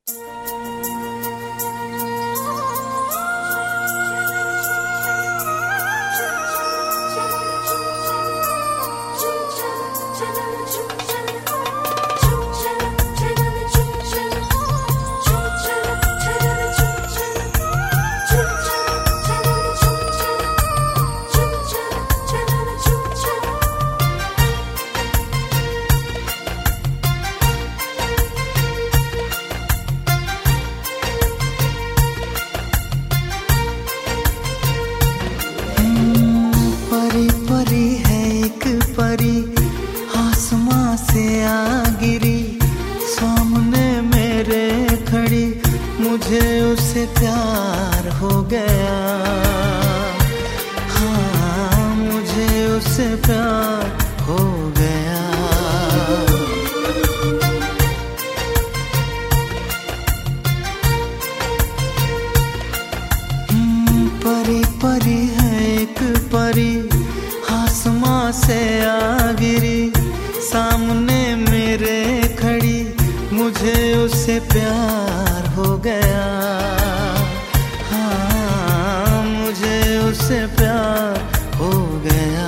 परी परी है एक परी, आसमां से आ गिरी, सामने मेरे खड़ी, मुझे उससे प्यार हो गया। हाँ, मुझे उससे प्यार हो गया। परी परी है एक परी, आसमां से आ गिरी, सामने मेरे खड़ी, मुझे उससे प्यार हो गया। हाँ, मुझे उससे प्यार हो गया।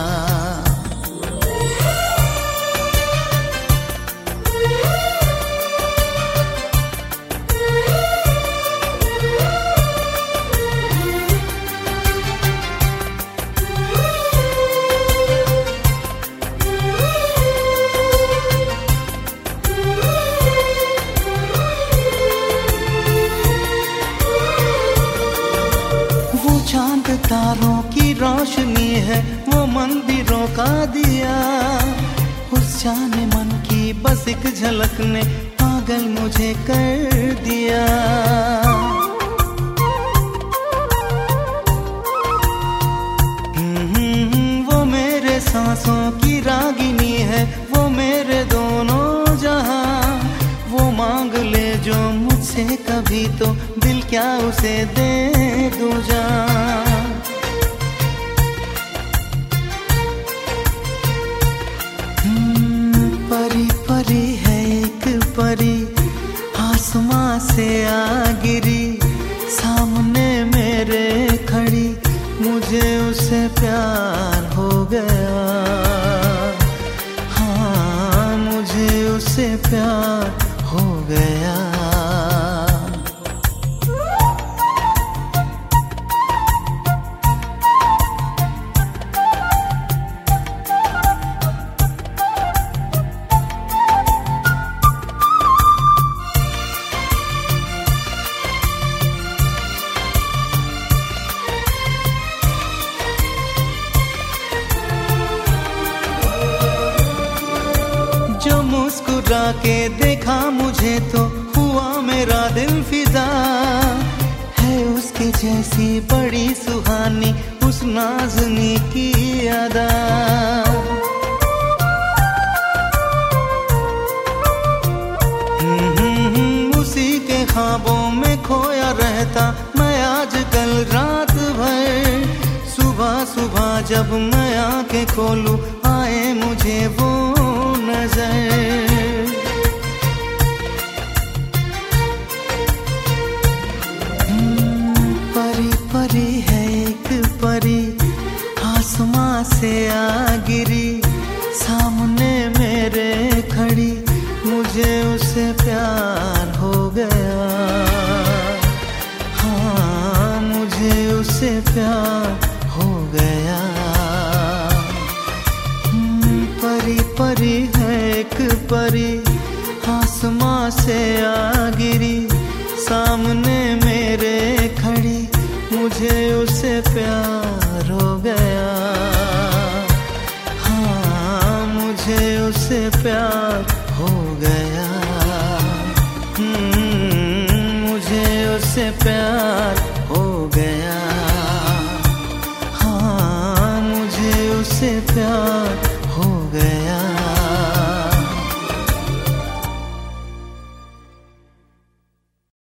चांद तारों की रोशनी है, वो मंदिरों का दिया, उस जाने मन की बस एक झलक ने पागल मुझे कर दिया। वो मेरे सांसों की रागिनी है, वो मेरे दोनों जहां, वो मांग ले जो मुझसे कभी, तो दिल क्या उसे दे दूं जान। परी परी है एक परी, आसमां से आ गिरी, सामने मेरे खड़ी, मुझे उससे प्यार हो गया। हाँ, मुझे उससे प्यार हो गया। जो मुस्कुरा के देखा मुझे, तो हुआ मेरा दिल फिदा, है उसके जैसी बड़ी सुहानी उस नाज़नी की अदा। उसी के ख्वाबों में खोया रहता मैं आजकल रात भर, सुबह सुबह जब मैं आंखें खोलूं, आए मुझे वो नजर। परी परी है एक परी, आसमां से आ गिरी, सामने मेरे खड़ी, मुझे उससे प्यार हो गया। हाँ, मुझे उससे प्यार हो गया। परी परी है एक परी, आसमां से आ गिरी, सामने मेरे खड़ी, मुझे उससे प्यार